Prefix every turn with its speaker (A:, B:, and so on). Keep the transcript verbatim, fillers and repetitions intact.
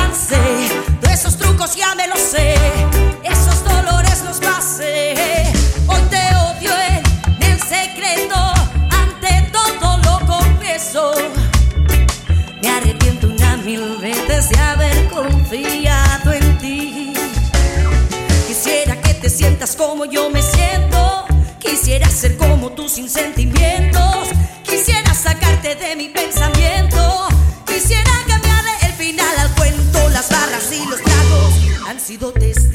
A: cansé, de esos trucos ya me lo sé, esos dolores los pasé. Hoy te odio en el secreto, ante todo lo confieso. Me arrepiento una mil veces de haber confiado en ti. Quisiera que te sientas como yo me siento, quisiera ser como tú sin sentimientos, quisiera sacarte de mi pensamiento, quisiera cambiarle el final al cuento. Las barras y los tragos han sido testigos